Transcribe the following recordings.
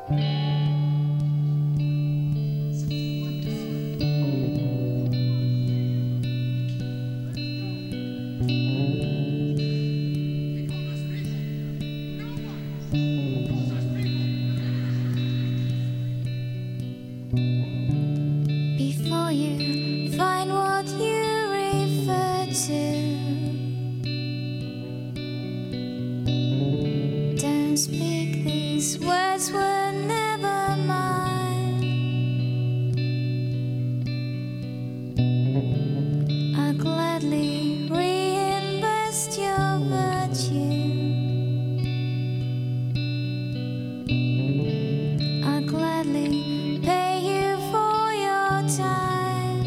Before you find what you refer to, don't speak, these words were never mine. I'll gladly reinvest your virtue. I'll gladly pay you for your time.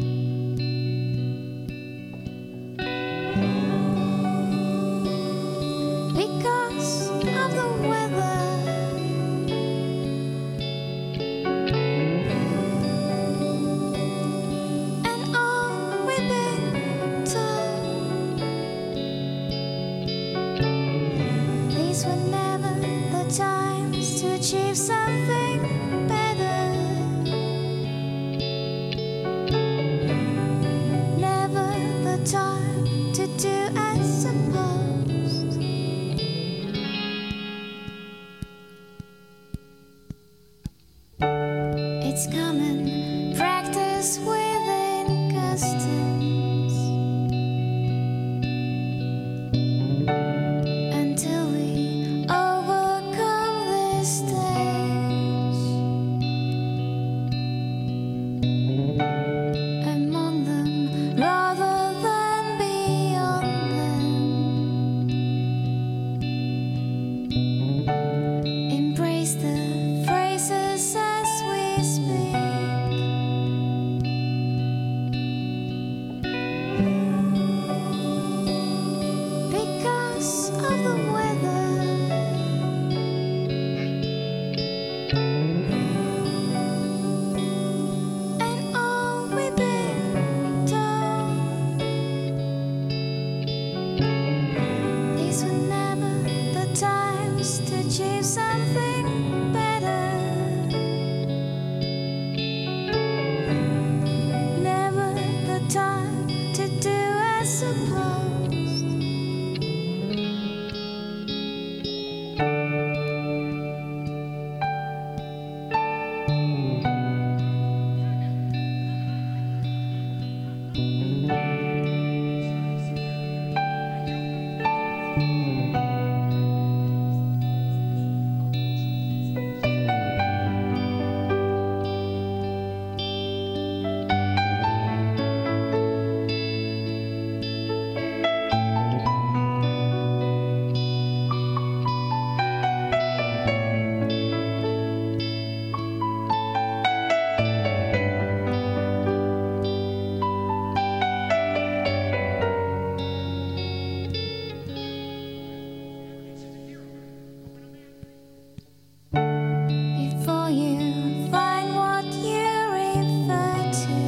Because of the weather, and all we've been told, these were never the times to achieve something better. Never the time to do as supposed. It's common practice within customs until we overcome this stage. Among them rather than beyond them. Embrace the phrases as we speak. Because of the weather, and all we've been told, these were never the times to achieve something better. Never the time to do as supposed. Before you find what you refer to,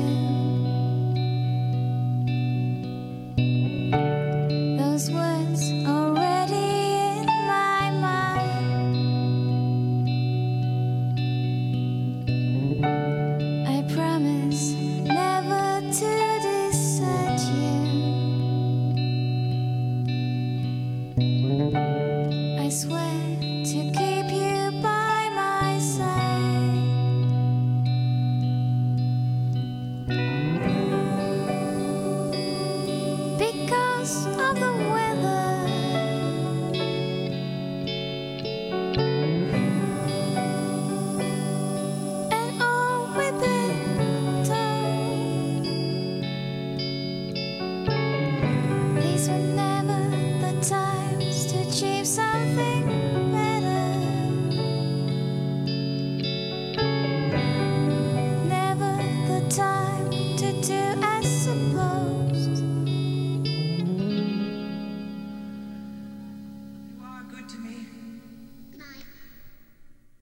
those words already in my mind. I promise never to desert you. I swear to keep you by my side. Because of the weather, and all we've been told, these were never the times to achieve something better. Never the time